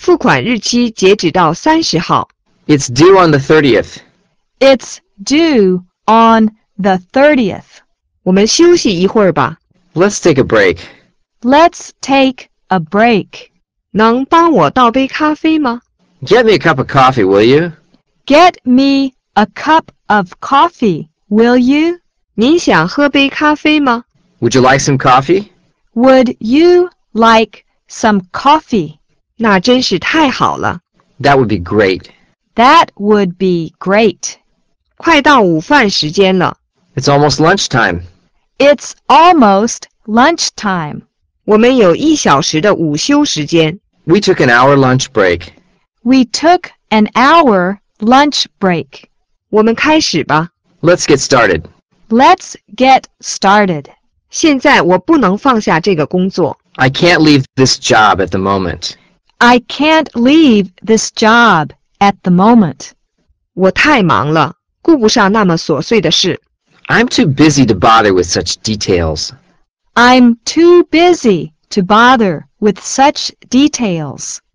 付款日期截止到30号。 It's due on the 30th. It's due on the 30th. 我们休息一会儿吧。 Let's take a break. Let's take a break. 能帮我倒杯咖啡吗？ Get me a cup of coffee, will you? Get me a cup of coffee, will you? 您想喝杯咖啡吗？ Would you like some coffee? Would you like some coffee? 那真是太好了。 That would be great. That would be great. 快到午饭时间了， It's almost lunchtime. It's almost lunchtime. 我们有1小时的午休时间。 We took an hour lunch break. We took an hour lunch break. 我们开始吧。 Let's get started. Let's get started. 现在我不能放下这个工作。 I can't leave this job at the moment. I can't leave this job at the moment. 我太忙了，顾不上那么琐碎的事。 I'm too busy to bother with such details. I'm too busy to bother with such details.